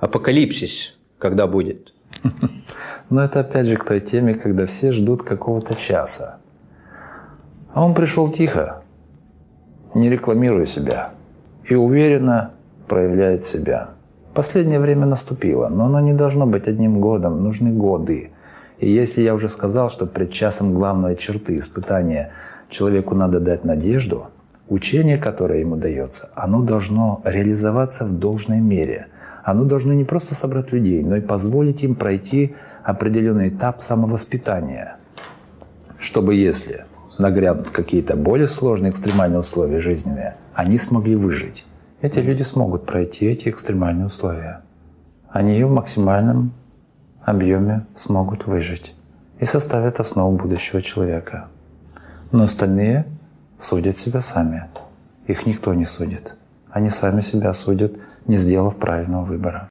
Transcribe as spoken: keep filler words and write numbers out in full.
апокалипсис когда будет? Но это опять же к той теме, когда все ждут какого-то часа. А он пришел тихо, не рекламируя себя, и уверенно проявляет себя. Последнее время наступило, но оно не должно быть одним годом, нужны годы. И если я уже сказал, что пред часом главной черты испытания человеку надо дать надежду, учение, которое ему дается, оно должно реализоваться в должной мере. Оно должно не просто собрать людей, но и позволить им пройти определенный этап самовоспитания, чтобы если нагрянут какие-то более сложные экстремальные условия жизненные, они смогли выжить. Эти люди смогут пройти эти экстремальные условия. Они в максимальном объеме смогут выжить и составят основу будущего человека. Но остальные судят себя сами. Их никто не судит. Они сами себя судят, не сделав правильного выбора.